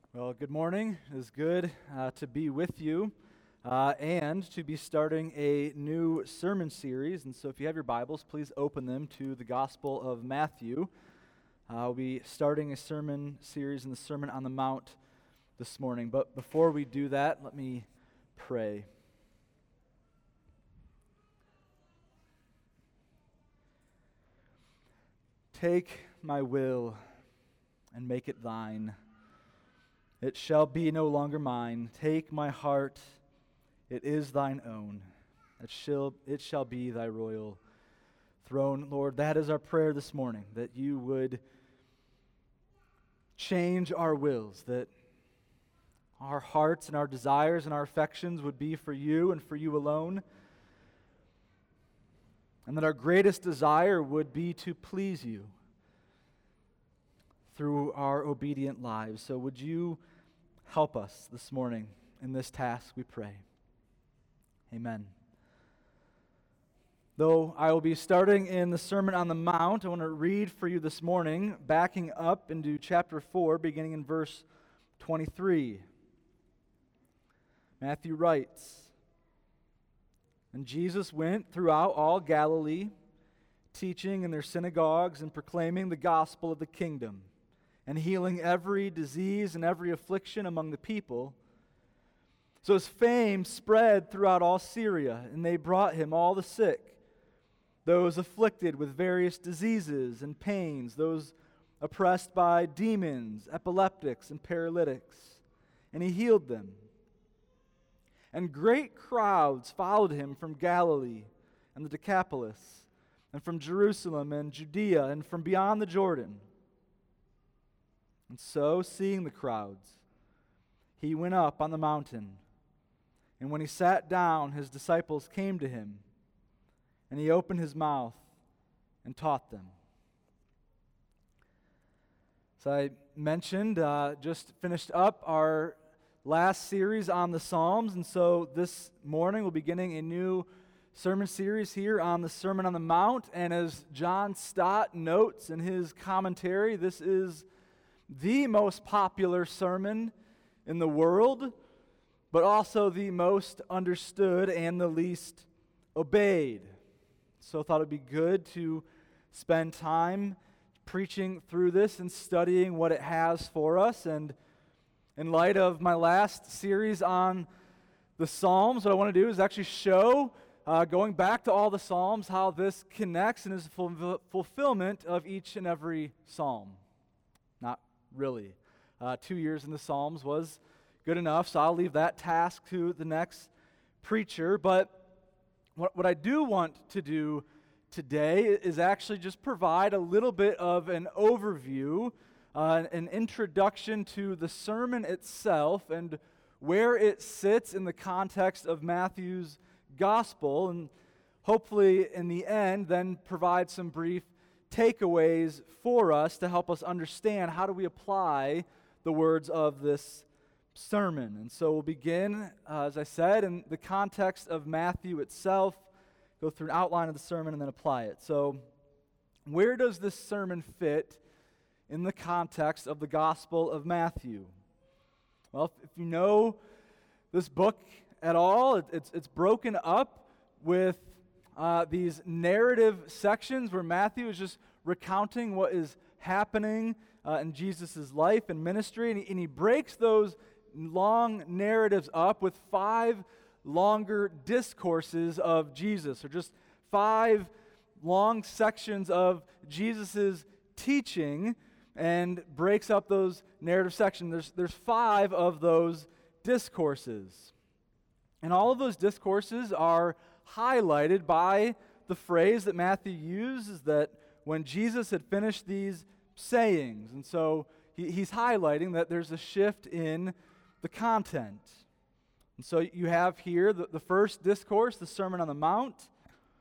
Well, good morning. It is good to be with you and to be starting a new sermon series. And so, if you have your Bibles, please open them to the Gospel of Matthew. We'll be starting a sermon series in the Sermon on the Mount this morning. But before we do that, let me pray. Take my will and make it thine. It shall be no longer mine. Take my heart, it is thine own. It shall be thy royal throne. Lord, that is our prayer this morning, that you would change our wills, that our hearts and our desires and our affections would be for you and for you alone, and that our greatest desire would be to please you through our obedient lives. So would you help us this morning in this task, we pray. Amen. Though I will be starting in the Sermon on the Mount, I want to read for you this morning, backing up into chapter 4, beginning in verse 23. Matthew writes, "And Jesus went throughout all Galilee, teaching in their synagogues and proclaiming the gospel of the kingdom, and healing every disease and every affliction among the people. So his fame spread throughout all Syria, and they brought him all the sick, those afflicted with various diseases and pains, those oppressed by demons, epileptics, and paralytics, and he healed them. And great crowds followed him from Galilee and the Decapolis, and from Jerusalem and Judea, and from beyond the Jordan. And so, seeing the crowds, he went up on the mountain. And when he sat down, his disciples came to him, and he opened his mouth and taught them." So I mentioned, just finished up our last series on the Psalms, and so this morning we're beginning a new sermon series here on the Sermon on the Mount. And as John Stott notes in his commentary, this is the most popular sermon in the world, but also the most understood and the least obeyed. So I thought it would be good to spend time preaching through this and studying what it has for us. And in light of my last series on the Psalms, what I want to do is actually show, going back to all the Psalms, how this connects and is a fulfillment of each and every Psalm. Not really. 2 years in the Psalms was good enough, so I'll leave that task to the next preacher. But what I do want to do today is actually just provide a little bit of an overview, an introduction to the sermon itself and where it sits in the context of Matthew's gospel, and hopefully in the end then provide some brief takeaways for us to help us understand how do we apply the words of this sermon. And so we'll begin, as I said, in the context of Matthew itself, go through an outline of the sermon and then apply it. So where does this sermon fit in the context of the Gospel of Matthew? Well, if you know this book at all, it's broken up with these narrative sections where Matthew is just recounting what is happening in Jesus' life and ministry, and he breaks those long narratives up with 5 longer discourses of Jesus, or just 5 long sections of Jesus' teaching, and breaks up those narrative sections. There's 5 of those discourses. And all of those discourses are highlighted by the phrase that Matthew uses, that when Jesus had finished these sayings. And so he's highlighting that there's a shift in the content. And so you have here the first discourse, the Sermon on the Mount.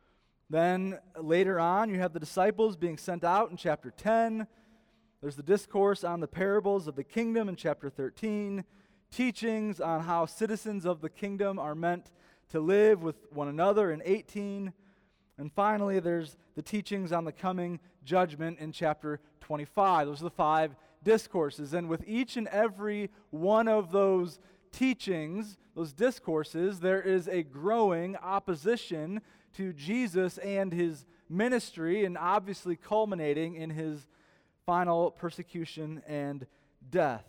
Then later on, you have the disciples being sent out in chapter 10. There's the discourse on the parables of the kingdom in chapter 13. Teachings on how citizens of the kingdom are meant to live with one another in 18. And finally, there's the teachings on the coming judgment in chapter 25. Those are the 5 discourses. And with each and every one of those teachings, those discourses, there is a growing opposition to Jesus and his ministry, and obviously culminating in his final persecution and death.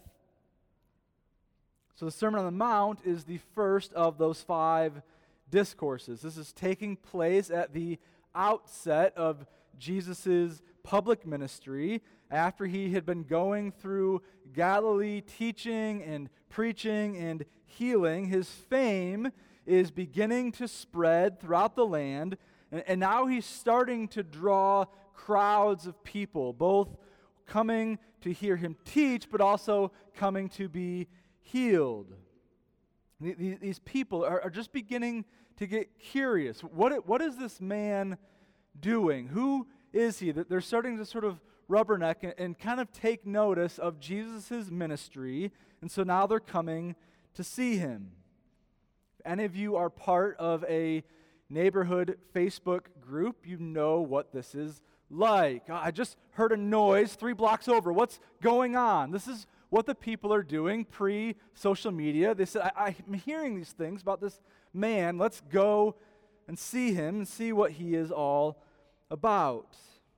So the Sermon on the Mount is the first of those 5 discourses. This is taking place at the outset of Jesus' public ministry after he had been going through Galilee teaching and preaching and healing. His fame is beginning to spread throughout the land, and now he's starting to draw crowds of people, both coming to hear him teach, but also coming to be healed. These people are just beginning to get curious. What is this man doing? Who is he? That they're starting to sort of rubberneck and kind of take notice of Jesus' ministry, and so now they're coming to see him. If any of you are part of a neighborhood Facebook group, you know what this is like. I just heard a noise 3 blocks over. What's going on? This is what the people are doing pre-social media. They said, I'm hearing these things about this man. Let's go and see him and see what he is all about.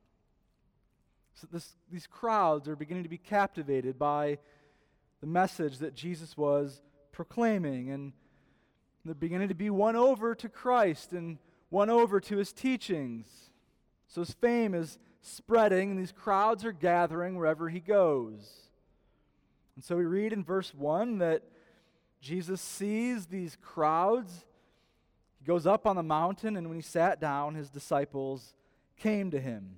So these crowds are beginning to be captivated by the message that Jesus was proclaiming, and they're beginning to be won over to Christ and won over to his teachings. So his fame is spreading, and these crowds are gathering wherever he goes. And so we read in verse 1 that Jesus sees these crowds. He goes up on the mountain, and when he sat down, his disciples came to him.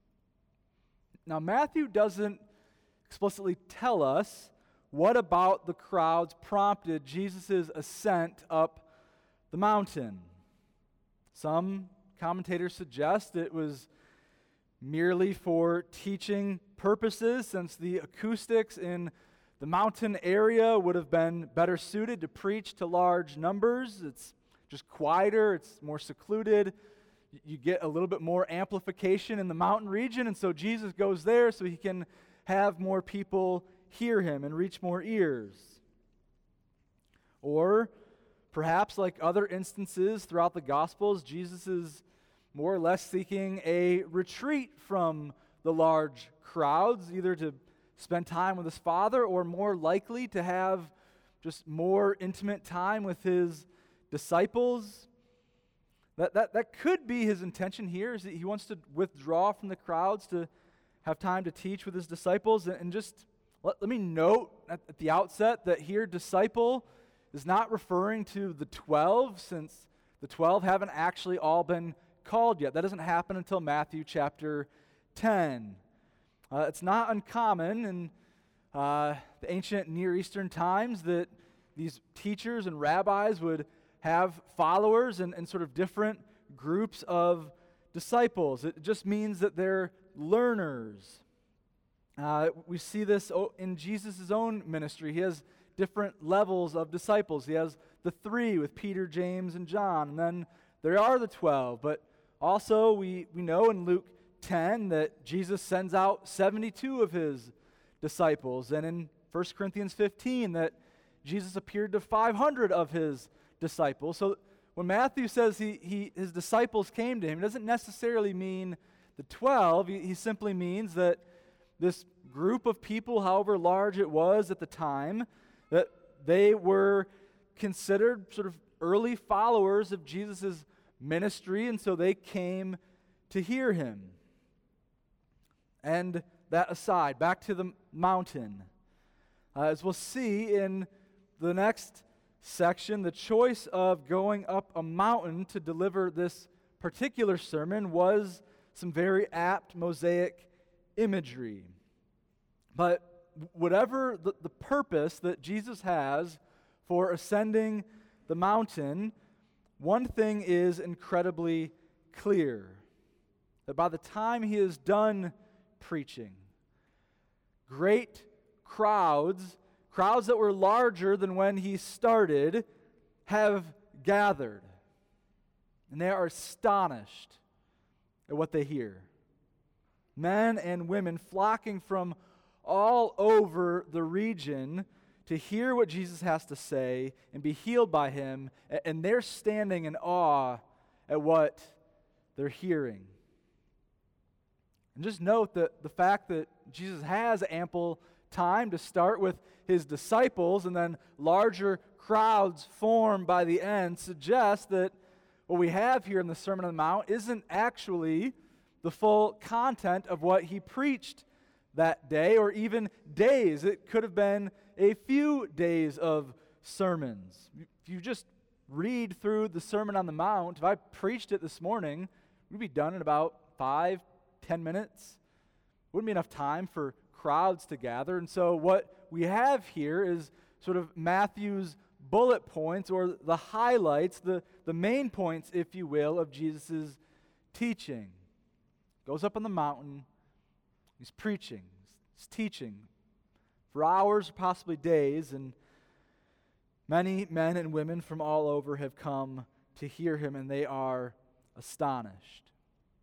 Now, Matthew doesn't explicitly tell us what about the crowds prompted Jesus' ascent up the mountain. Some commentators suggest it was merely for teaching purposes, since the acoustics in the mountain area would have been better suited to preach to large numbers. It's just quieter, it's more secluded. You get a little bit more amplification in the mountain region, and so Jesus goes there so he can have more people hear him and reach more ears. Or perhaps, like other instances throughout the Gospels, Jesus is more or less seeking a retreat from the large crowds, either to spend time with his Father, or more likely to have just more intimate time with his disciples. That could be his intention here, is that he wants to withdraw from the crowds to have time to teach with his disciples. And just let me note at the outset that here disciple is not referring to the 12, since the 12 haven't actually all been called yet. That doesn't happen until Matthew chapter 10. It's not uncommon in the ancient Near Eastern times that these teachers and rabbis would have followers and sort of different groups of disciples. It just means that they're learners. We see this in Jesus' own ministry. He has different levels of disciples. He has the 3 with Peter, James, and John, and then there are the 12. But also we know in Luke 10 that Jesus sends out 72 of his disciples, and in 1 Corinthians 15 that Jesus appeared to 500 of his disciples. So when Matthew says his disciples came to him, it doesn't necessarily mean the 12. He simply means that this group of people, however large it was at the time, that they were considered sort of early followers of Jesus' ministry, and so they came to hear him. And that aside, back to the mountain. As we'll see in the next section, the choice of going up a mountain to deliver this particular sermon was some very apt Mosaic imagery. But whatever the purpose that Jesus has for ascending the mountain, one thing is incredibly clear: that by the time he is done preaching, great crowds that were larger than when he started, have gathered. And they are astonished at what they hear. Men and women flocking from all over the region to hear what Jesus has to say and be healed by him, and they're standing in awe at what they're hearing. And just note that the fact that Jesus has ample time to start with his disciples and then larger crowds form by the end suggests that what we have here in the Sermon on the Mount isn't actually the full content of what he preached that day or even days. It could have been a few days of sermons. If you just read through the Sermon on the Mount, if I preached it this morning, we'd be done in about 5-10 minutes. Wouldn't be enough time for crowds to gather. And so what we have here is sort of Matthew's bullet points or the highlights, the main points, if you will, of Jesus' teaching. Goes up on the mountain, he's preaching, he's teaching for hours, possibly days, and many men and women from all over have come to hear him, and they are astonished.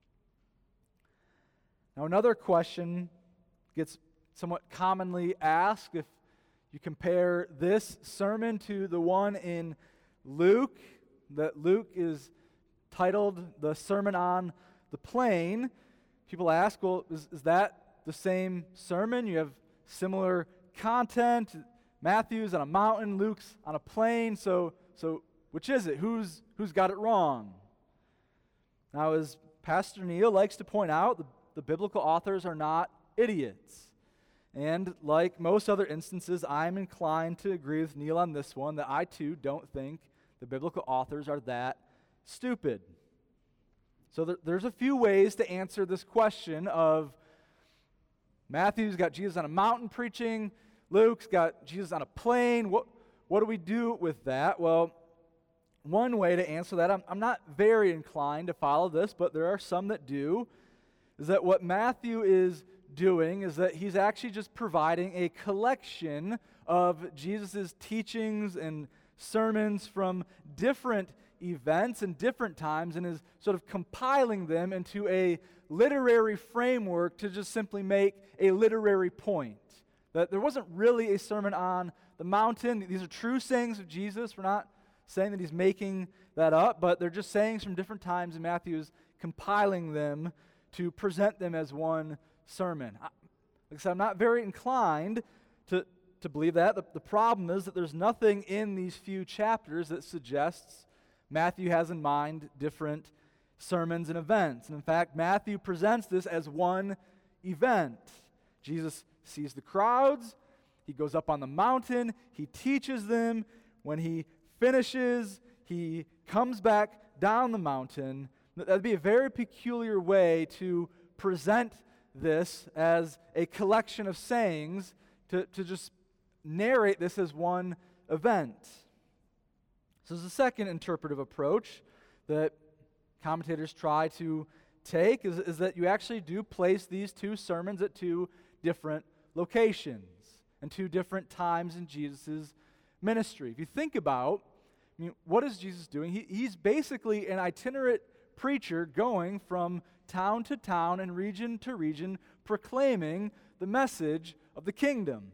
Now, another question gets somewhat commonly asked if you compare this sermon to the one in Luke, that Luke is titled the Sermon on the Plain. People ask, well, is that the same sermon? You have similar content. Matthew's on a mountain, Luke's on a plain. So which is it? Who's got it wrong? Now, as Pastor Neil likes to point out, the biblical authors are not idiots. And like most other instances, I'm inclined to agree with Neil on this one, that I too don't think the biblical authors are that stupid. So there's a few ways to answer this question of Matthew's got Jesus on a mountain preaching, Luke's got Jesus on a plain. What do we do with that? Well, one way to answer that, I'm not very inclined to follow this, but there are some that do, is that what Matthew is doing is that he's actually just providing a collection of Jesus' teachings and sermons from different events and different times and is sort of compiling them into a literary framework to just simply make a literary point. That there wasn't really a sermon on the mountain. These are true sayings of Jesus. We're not saying that he's making that up, but they're just sayings from different times, and Matthew is compiling them to present them as one sermon. Like I said, I'm not very inclined to believe that. The problem is that there's nothing in these few chapters that suggests Matthew has in mind different sermons and events. And in fact, Matthew presents this as one event. Jesus sees the crowds, he goes up on the mountain, he teaches them. When he finishes, he comes back down the mountain. That would be a very peculiar way to present this as a collection of sayings, to just narrate this as one event. So there's a second interpretive approach that commentators try to take, is that you actually do place these two sermons at two different locations and two different times in Jesus' ministry. If you think about, what is Jesus doing? He's basically an itinerant preacher going from town to town and region to region, proclaiming the message of the kingdom.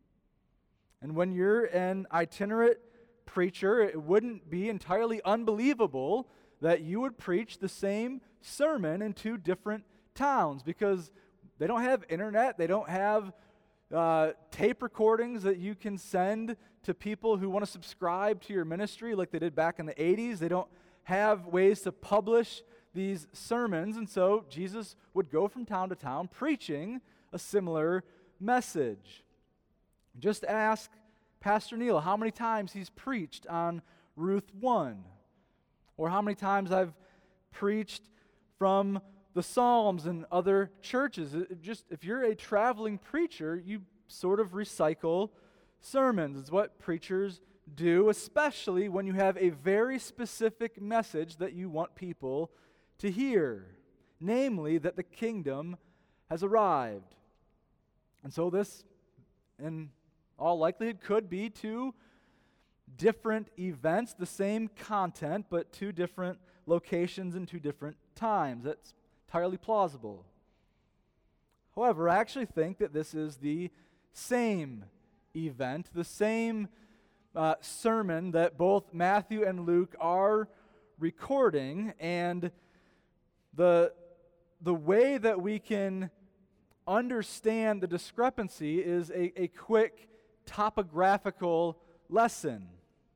And when you're an itinerant preacher, it wouldn't be entirely unbelievable that you would preach the same sermon in two different towns, because they don't have internet, they don't have tape recordings that you can send to people who want to subscribe to your ministry like they did back in the 80s. They don't have ways to publish these sermons, and so Jesus would go from town to town preaching a similar message. Just ask Pastor Neil how many times he's preached on Ruth 1, or how many times I've preached from the Psalms and other churches. If you're a traveling preacher, you sort of recycle sermons. It's what preachers do, especially when you have a very specific message that you want people to hear, namely that the kingdom has arrived. And so this, in all likelihood, could be two different events, the same content, but two different locations and two different times. That's entirely plausible. However, I actually think that this is the same event, the same sermon that both Matthew and Luke are recording, and the way that we can understand the discrepancy is a quick topographical lesson.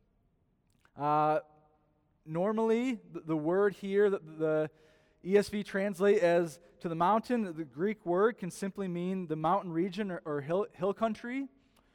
Normally, the word here that the ESV translate as to the mountain, the Greek word can simply mean the mountain region or hill country.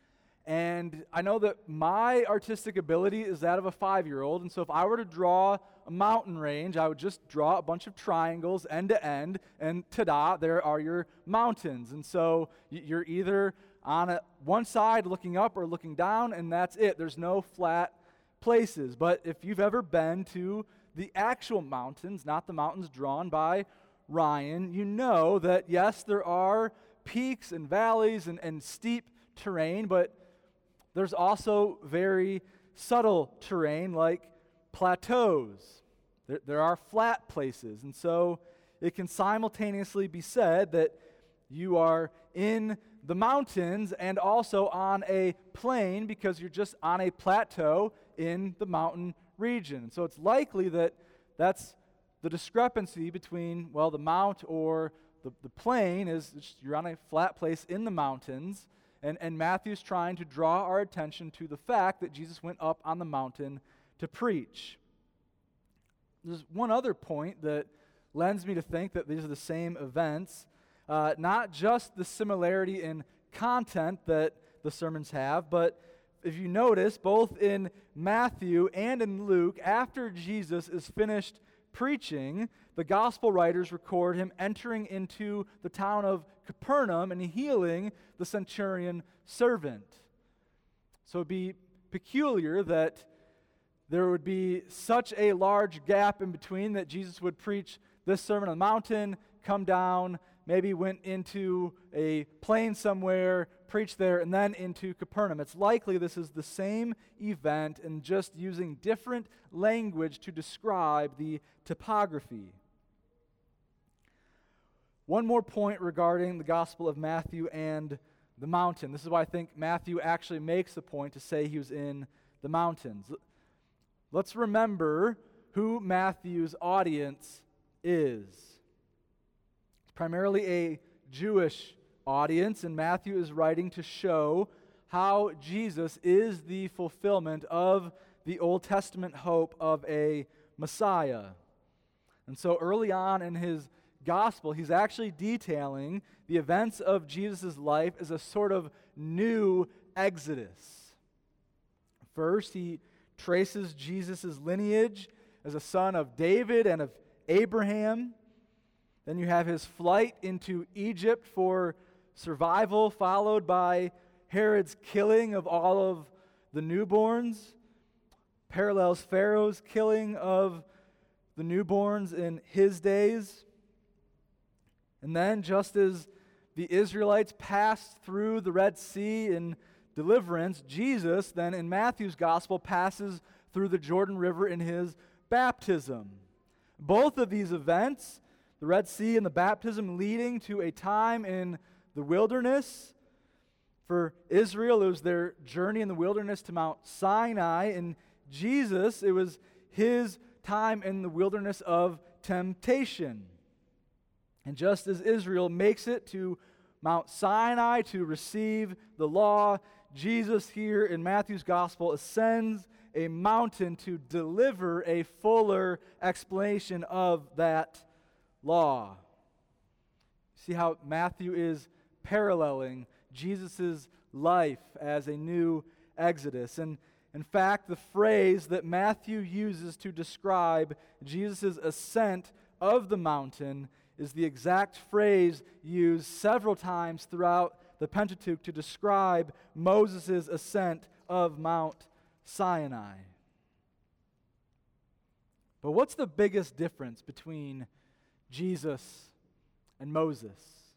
And I know that my artistic ability is that of a 5-year-old, and so if I were to draw a mountain range, I would just draw a bunch of triangles end to end, and ta-da, there are your mountains. And so you're either on one side looking up or looking down, and that's it. There's no flat places. But if you've ever been to the actual mountains, not the mountains drawn by Ryan, you know that yes, there are peaks and valleys and steep terrain, but there's also very subtle terrain like plateaus. There are flat places. And so it can simultaneously be said that you are in the mountains and also on a plain because you're just on a plateau in the mountain region. So it's likely that that's the discrepancy between, well, the mount or the plain is just, you're on a flat place in the mountains. And Matthew's trying to draw our attention to the fact that Jesus went up on the mountain to preach. There's one other point that lends me to think that these are the same events, not just the similarity in content that the sermons have, but if you notice, both in Matthew and in Luke, after Jesus is finished preaching, the gospel writers record him entering into the town of Capernaum and healing the centurion servant. So it would be peculiar that there would be such a large gap in between that Jesus would preach this Sermon on the Mountain, come down, maybe went into a plain somewhere, preached there, and then into Capernaum. It's likely this is the same event and just using different language to describe the topography. One more point regarding the Gospel of Matthew and the mountain. This is why I think Matthew actually makes the point to say he was in the mountains. Let's remember who Matthew's audience is. It's primarily a Jewish audience, and Matthew is writing to show how Jesus is the fulfillment of the Old Testament hope of a Messiah. And so early on in his gospel, he's actually detailing the events of Jesus' life as a sort of new exodus. First, he traces Jesus' lineage as a son of David and of Abraham. Then you have his flight into Egypt for survival, followed by Herod's killing of all of the newborns, parallels Pharaoh's killing of the newborns in his days. And then, just as the Israelites passed through the Red Sea in deliverance, Jesus, then in Matthew's gospel, passes through the Jordan River in his baptism. Both of these events, the Red Sea and the baptism, leading to a time in the wilderness. For Israel, it was their journey in the wilderness to Mount Sinai. And Jesus, it was his time in the wilderness of temptation. And just as Israel makes it to Mount Sinai to receive the law, Jesus here in Matthew's gospel ascends a mountain to deliver a fuller explanation of that law. See how Matthew is paralleling Jesus' life as a new exodus. And in fact, the phrase that Matthew uses to describe Jesus' ascent of the mountain is the exact phrase used several times throughout the Pentateuch to describe Moses' ascent of Mount Sinai. But what's the biggest difference between Jesus and Moses?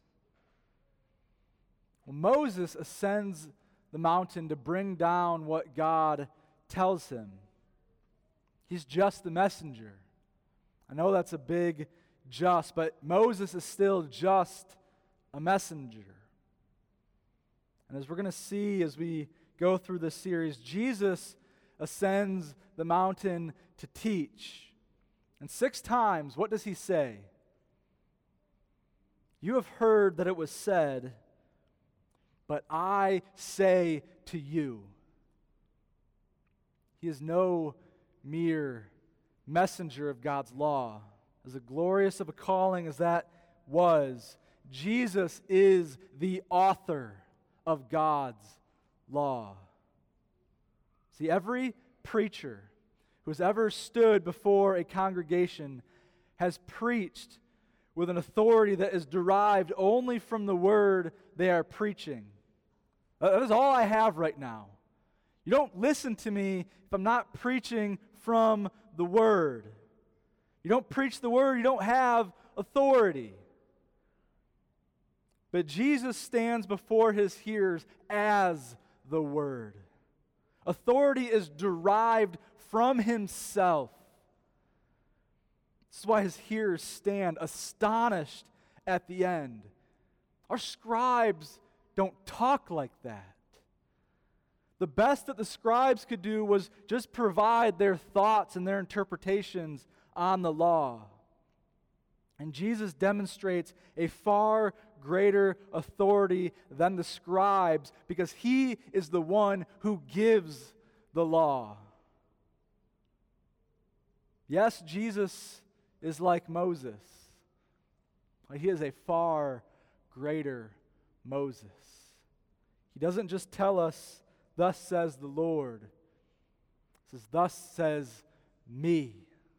Well, Moses ascends the mountain to bring down what God tells him. He's just the messenger. I know that's a big just, but Moses is still just a messenger. And as we're going to see as we go through this series, Jesus ascends the mountain to teach. And 6 times, what does he say? You have heard that it was said, but I say to you. He is no mere messenger of God's law. As glorious of a calling as that was, Jesus is the author of God's law. See, every preacher who has ever stood before a congregation has preached with an authority that is derived only from the word they are preaching. That is all I have right now. You don't listen to me if I'm not preaching from the word. You don't preach the word, you don't have authority. But Jesus stands before his hearers as the word. Authority is derived from himself. This is why his hearers stand astonished at the end. Our scribes don't talk like that. The best that the scribes could do was just provide their thoughts and their interpretations on the law. And Jesus demonstrates a far greater authority than the scribes because he is the one who gives the law. Yes, Jesus is like Moses, but he is a far greater Moses. He doesn't just tell us, thus says the Lord. He says, thus says me.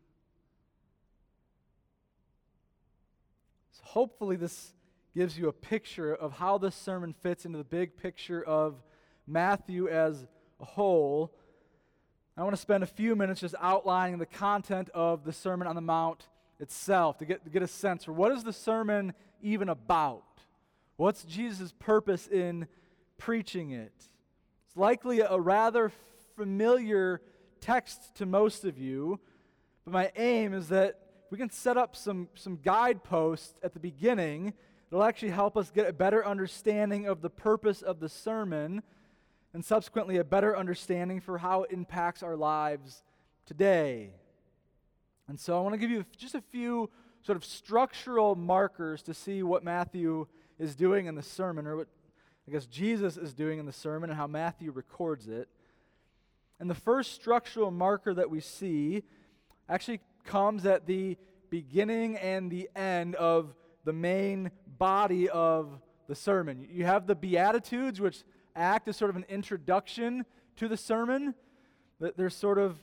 So hopefully this gives you a picture of how this sermon fits into the big picture of Matthew as a whole. I want to spend a few minutes just outlining the content of the Sermon on the Mount itself to get a sense for what is the sermon even about? What's Jesus' purpose in preaching it? It's likely a rather familiar text to most of you, but my aim is that we can set up some guideposts at the beginning that'll actually help us get a better understanding of the purpose of the sermon and subsequently a better understanding for how it impacts our lives today. And so I want to give you just a few sort of structural markers to see what Matthew is doing in the sermon, or what I guess Jesus is doing in the sermon and how Matthew records it. And the first structural marker that we see actually comes at the beginning and the end of the main body of the sermon. You have the Beatitudes, which act as sort of an introduction to the sermon. They're sort of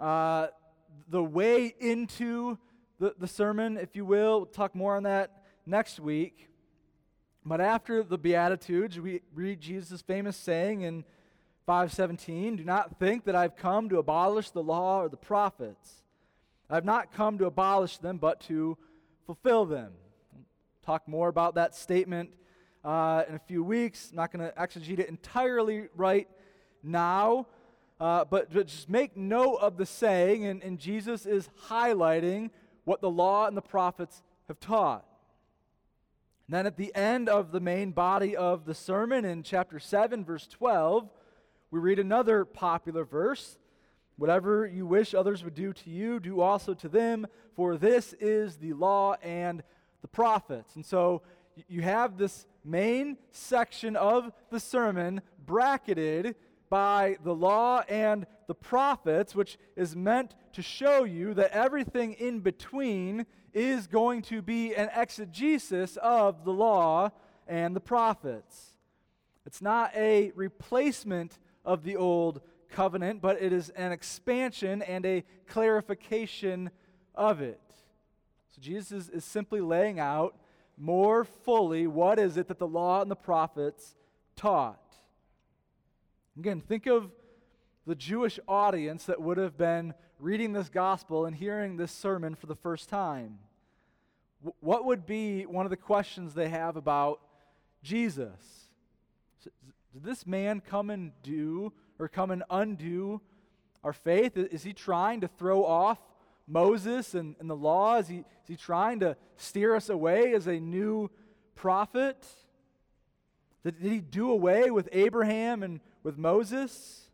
the way into the sermon, if you will. We'll talk more on that next week. But after the Beatitudes, we read Jesus' famous saying in 5:17, "Do not think that I've come to abolish the law or the prophets. I have not come to abolish them, but to fulfill them." We'll talk more about that statement in a few weeks. I'm not going to exegete it entirely right now, but just make note of the saying, and Jesus is highlighting what the law and the prophets have taught. And then at the end of the main body of the sermon in chapter 7, verse 12, we read another popular verse. "Whatever you wish others would do to you, do also to them, for this is the law and the prophets." And so you have this main section of the sermon bracketed by the law and the prophets, which is meant to show you that everything in between is going to be an exegesis of the law and the prophets. It's not a replacement of the old covenant, but it is an expansion and a clarification of it. So Jesus is simply laying out more fully what is it that the law and the prophets taught. Again, think of the Jewish audience that would have been reading this gospel and hearing this sermon for the first time. What would be one of the questions they have about Jesus? Did this man come and undo our faith? Is he trying to throw off Moses and the law? Is he trying to steer us away as a new prophet? Did he do away with Abraham and with Moses?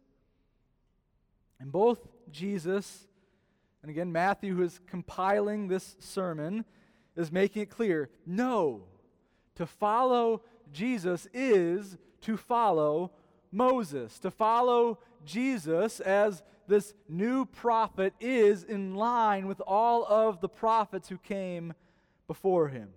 And both Jesus, and again Matthew, who is compiling this sermon, is making it clear, no, to follow Jesus is to follow Moses. To follow Jesus as this new prophet is in line with all of the prophets who came before him.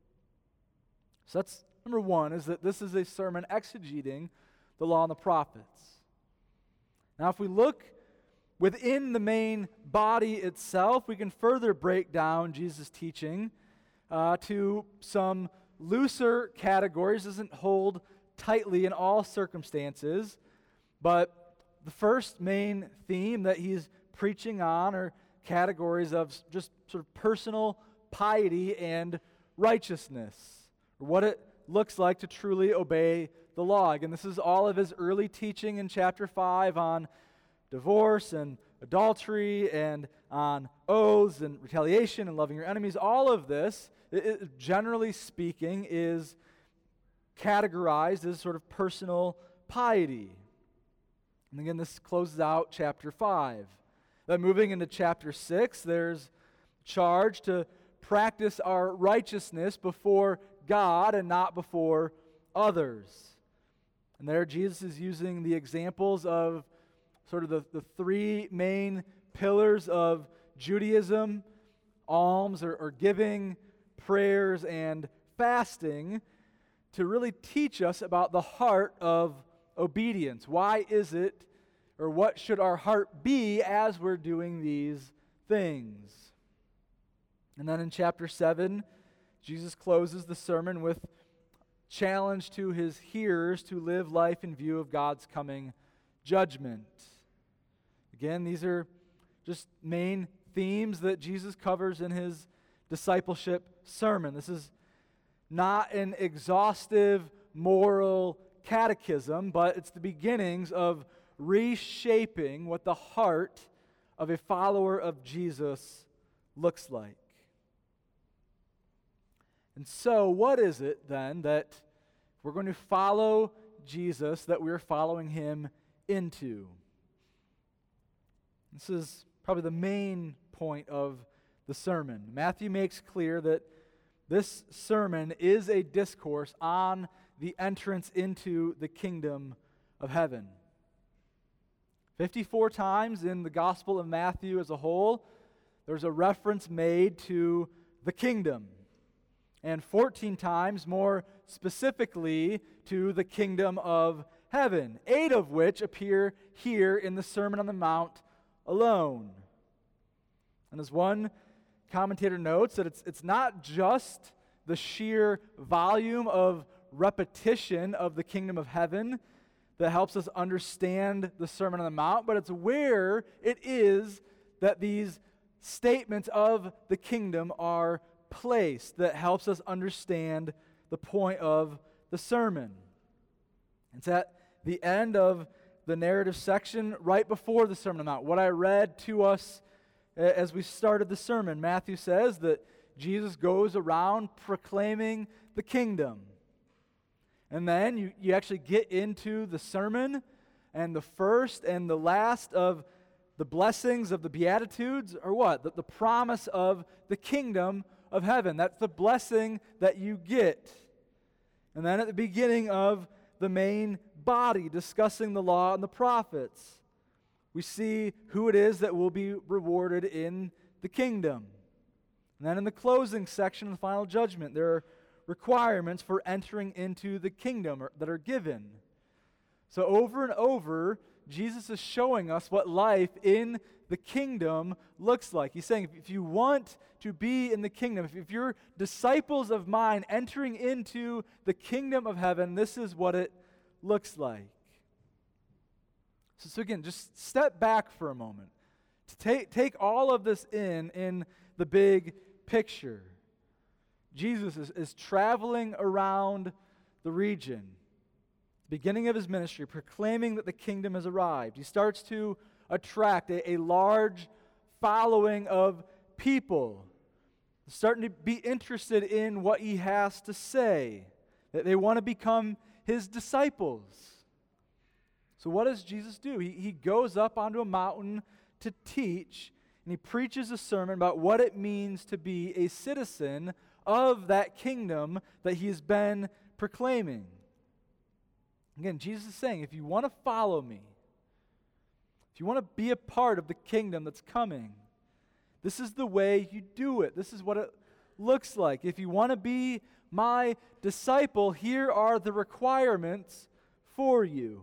So that's number one, is that this is a sermon exegeting the law and the prophets. Now, if we look within the main body itself, we can further break down Jesus' teaching to some looser categories. Doesn't hold tightly in all circumstances, but the first main theme that he's preaching on are categories of just sort of personal piety and righteousness, or what it looks like to truly obey the law. Again, this is all of his early teaching in chapter 5 on divorce and adultery and on oaths and retaliation and loving your enemies. All of this, generally speaking, is categorized as sort of personal piety. And again, this closes out chapter 5. Then moving into chapter 6, there's charge to practice our righteousness before God and not before others. And there Jesus is using the examples of sort of the three main pillars of Judaism: alms or giving, prayers, and fasting, to really teach us about the heart of obedience. Why is it, or what should our heart be as we're doing these things? And then in chapter 7, Jesus closes the sermon with challenge to his hearers to live life in view of God's coming judgment. Again, these are just main themes that Jesus covers in his discipleship sermon. This is not an exhaustive moral catechism, but it's the beginnings of reshaping what the heart of a follower of Jesus looks like. And so, what is it then that we're going to follow Jesus, that we're following him into? This is probably the main point of the sermon. Matthew makes clear that this sermon is a discourse on the entrance into the kingdom of heaven. 54 times in the Gospel of Matthew as a whole, there's a reference made to the kingdom. And 14 times more specifically to the kingdom of heaven, 8 of which appear here in the Sermon on the Mount alone. And as one commentator notes, that it's not just the sheer volume of repetition of the kingdom of heaven that helps us understand the Sermon on the Mount, but it's where it is that these statements of the kingdom are placed that helps us understand the point of the sermon. It's at the end of the narrative section right before the Sermon on the Mount. What I read to us as we started the sermon, Matthew says that Jesus goes around proclaiming the kingdom. And then you actually get into the sermon, and the first and the last of the blessings of the Beatitudes are what? The promise of the kingdom of heaven. That's the blessing that you get. And then at the beginning of the main body, discussing the law and the prophets, we see who it is that will be rewarded in the kingdom. And then in the closing section of the final judgment, there are requirements for entering into the kingdom that are given. So over and over, Jesus is showing us what life in the kingdom looks like. He's saying, if you want to be in the kingdom, if you're disciples of mine entering into the kingdom of heaven, this is what it looks like. So again, just step back for a moment to take all of this in the big picture. Jesus is traveling around the region, beginning of his ministry, proclaiming that the kingdom has arrived. He starts to attract a large following of people. starting to be interested in what he has to say, that they want to become his disciples. So what does Jesus do? He goes up onto a mountain to teach, and he preaches a sermon about what it means to be a citizen of that kingdom that he's been proclaiming. Again, Jesus is saying, if you want to follow me, if you want to be a part of the kingdom that's coming, this is the way you do it. This is what it looks like. If you want to be my disciple, here are the requirements for you.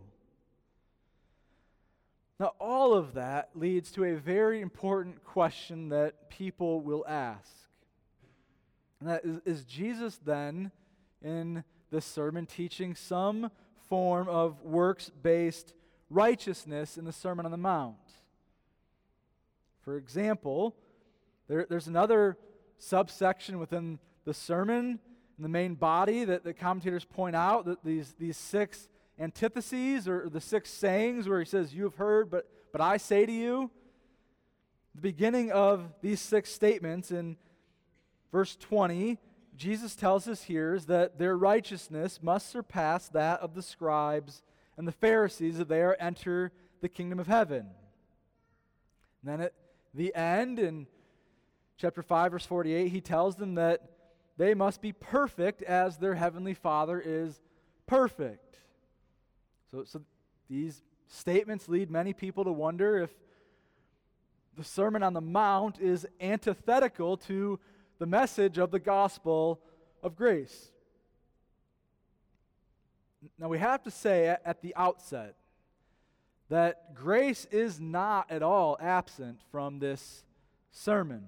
Now, all of that leads to a very important question that people will ask. And that is Jesus then, in this sermon, teaching some form of works-based righteousness in the Sermon on the Mount? For example, there's another subsection within the sermon, in the main body, that the commentators point out, that these 6 antitheses, or the 6 sayings, where he says, you have heard, but I say to you. The beginning of these 6 statements in verse 20, Jesus tells his hearers that their righteousness must surpass that of the scribes and the Pharisees if they are enter the kingdom of heaven. And then at the end, in chapter 5, verse 48, he tells them that they must be perfect as their heavenly Father is perfect. So these statements lead many people to wonder if the Sermon on the Mount is antithetical to the message of the gospel of grace. Now, we have to say at the outset that grace is not at all absent from this sermon.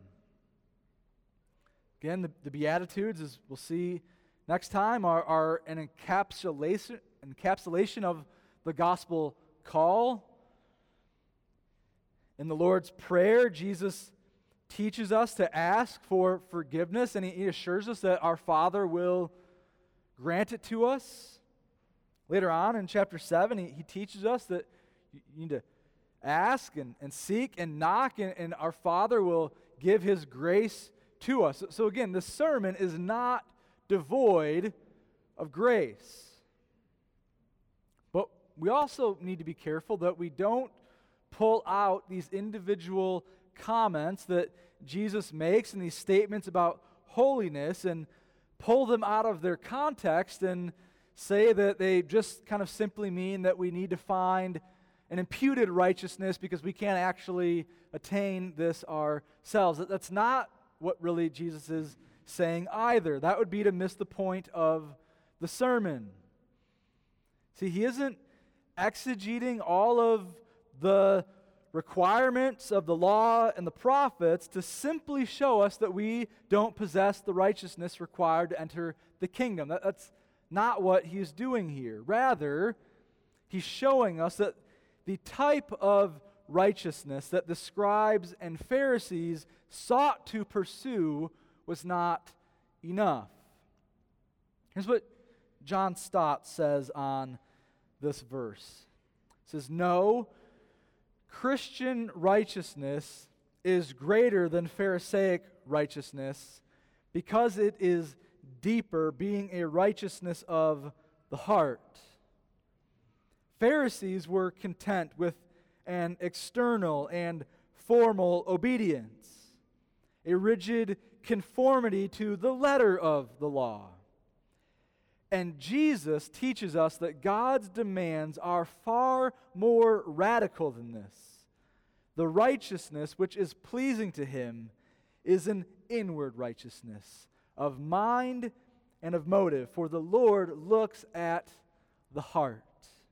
Again, the Beatitudes, as we'll see next time, are an encapsulation of the gospel call. In the Lord's Prayer, Jesus teaches us to ask for forgiveness, and he assures us that our Father will grant it to us. Later on in chapter 7, he teaches us that you need to ask and seek and knock, and our Father will give his grace to us. So again, the sermon is not devoid of grace. But we also need to be careful that we don't pull out these individual comments that Jesus makes in these statements about holiness and pull them out of their context and say that they just kind of simply mean that we need to find an imputed righteousness because we can't actually attain this ourselves. That's not what really Jesus is saying either. That would be to miss the point of the sermon. See, he isn't exegeting all of the requirements of the law and the prophets to simply show us that we don't possess the righteousness required to enter the kingdom. That's not what he's doing here. Rather, he's showing us that the type of righteousness that the scribes and Pharisees sought to pursue was not enough. Here's what John Stott says on this verse. He says, "No, Christian righteousness is greater than Pharisaic righteousness because it is deeper, being a righteousness of the heart. Pharisees were content with an external and formal obedience, a rigid conformity to the letter of the law. And Jesus teaches us that God's demands are far more radical than this. The righteousness which is pleasing to him is an inward righteousness of mind and of motive, for the Lord looks at the heart."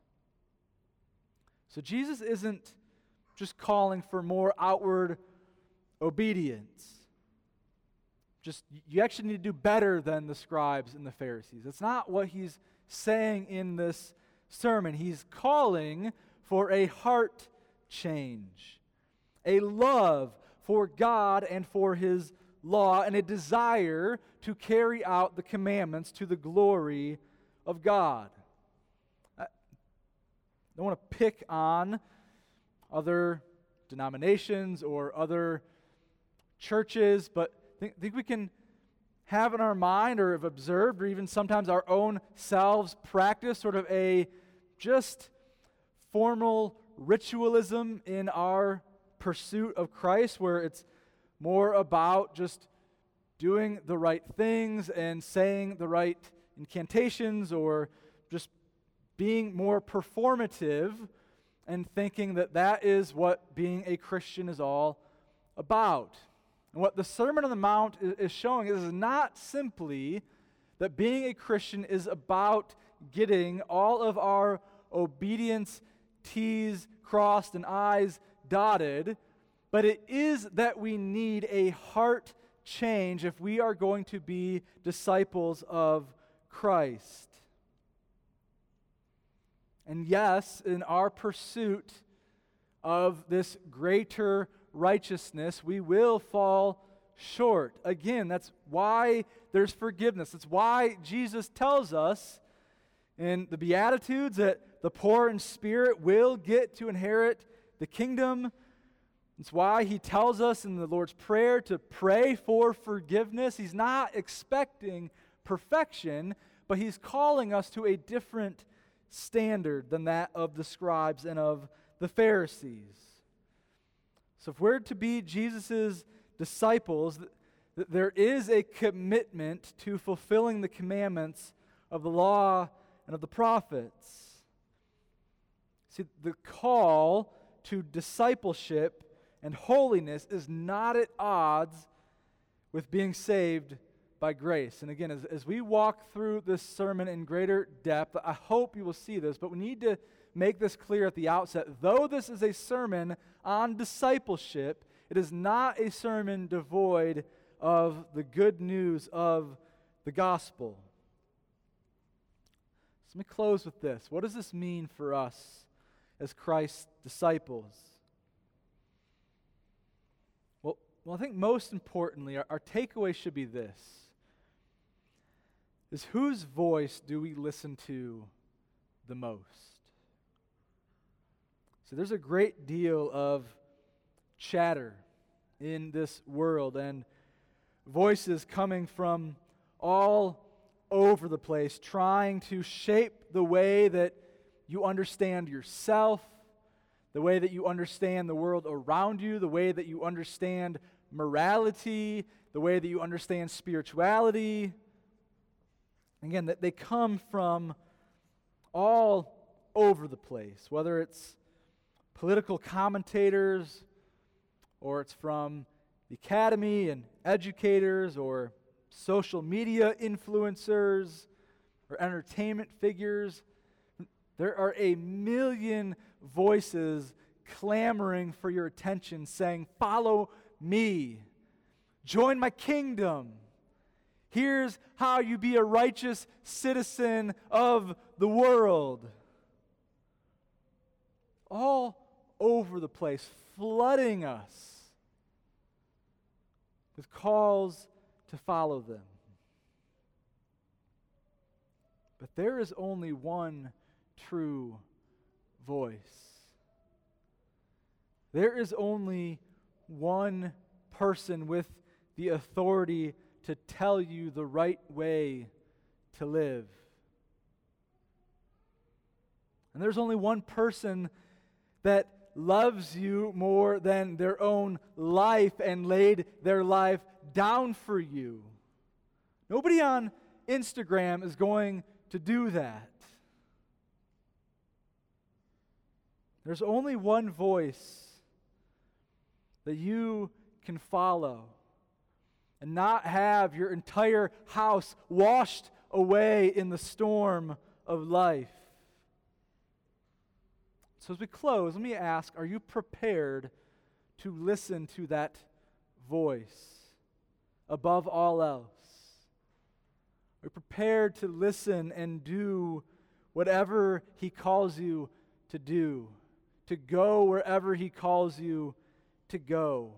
So Jesus isn't just calling for more outward obedience. Just, you actually need to do better than the scribes and the Pharisees. That's not what he's saying in this sermon. He's calling for a heart change, a love for God and for his law, and a desire to carry out the commandments to the glory of God. I don't want to pick on other denominations or other churches, but think we can have in our mind or have observed or even sometimes our own selves practice sort of a just formal ritualism in our pursuit of Christ, where it's more about just doing the right things and saying the right incantations, or just being more performative and thinking that that is what being a Christian is all about. And what the Sermon on the Mount is showing is not simply that being a Christian is about getting all of our obedience T's crossed and I's dotted, but it is that we need a heart change if we are going to be disciples of Christ. And yes, in our pursuit of this greater righteousness, we will fall short. Again, that's why there's forgiveness. That's why Jesus tells us in the Beatitudes that the poor in spirit will get to inherit the kingdom. It's why he tells us in the Lord's Prayer to pray for forgiveness. He's not expecting perfection, but he's calling us to a different standard than that of the scribes and of the Pharisees. So if we're to be Jesus' disciples, there is a commitment to fulfilling the commandments of the law and of the prophets. See, the call to discipleship and holiness is not at odds with being saved by grace. And again, as we walk through this sermon in greater depth, I hope you will see this, but we need to make this clear at the outset. Though this is a sermon on discipleship, it is not a sermon devoid of the good news of the gospel. So let me close with this. What does this mean for us as Christ's disciples? Well, I think most importantly, our takeaway should be this, is whose voice do we listen to the most? So there's a great deal of chatter in this world and voices coming from all over the place trying to shape the way that you understand yourself, the way that you understand the world around you, the way that you understand morality, the way that you understand spirituality. Again, that they come from all over the place, whether it's political commentators, or it's from the academy and educators, or social media influencers, or entertainment figures. There are a million voices clamoring for your attention, saying, "Follow me. Join my kingdom. Here's how you be a righteous citizen of the world." All over the place, flooding us with calls to follow them. But there is only one true voice. There is only one person with the authority to tell you the right way to live. And there's only one person that loves you more than their own life and laid their life down for you. Nobody on Instagram is going to do that. There's only one voice that you can follow and not have your entire house washed away in the storm of life. So as we close, let me ask, are you prepared to listen to that voice above all else? Are you prepared to listen and do whatever He calls you to do, to go wherever He calls you to go?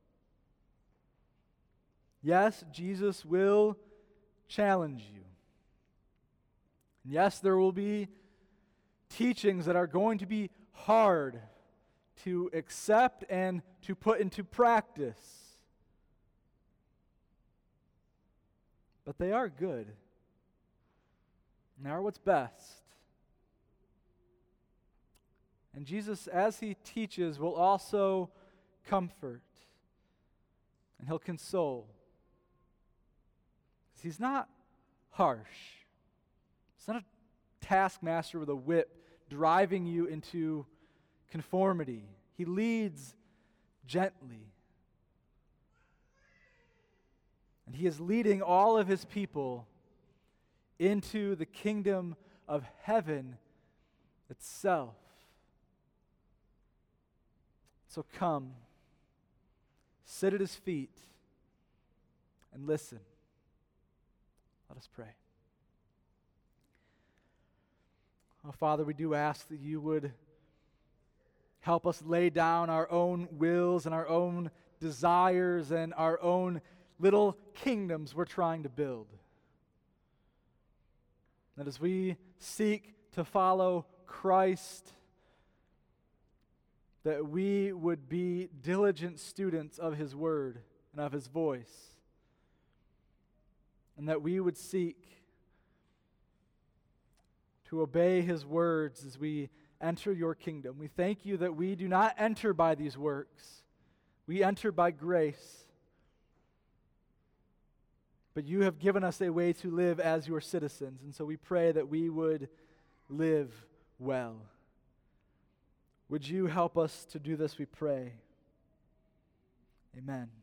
Yes, Jesus will challenge you. And yes, there will be teachings that are going to be hard to accept and to put into practice. but they are good. And they are what's best. And Jesus, as he teaches, will also comfort. And he'll console. He's not harsh. He's not a taskmaster with a whip driving you into conformity. He leads gently. And he is leading all of his people into the kingdom of heaven itself. So come, sit at his feet, and listen. Let us pray. Oh, Father, we do ask that you would help us lay down our own wills and our own desires and our own little kingdoms we're trying to build. That as we seek to follow Christ, that we would be diligent students of his word and of his voice, and that we would seek to obey his words as we enter your kingdom. We thank you that we do not enter by these works. We enter by grace. But you have given us a way to live as your citizens, and so we pray that we would live well. Would you help us to do this, we pray. Amen.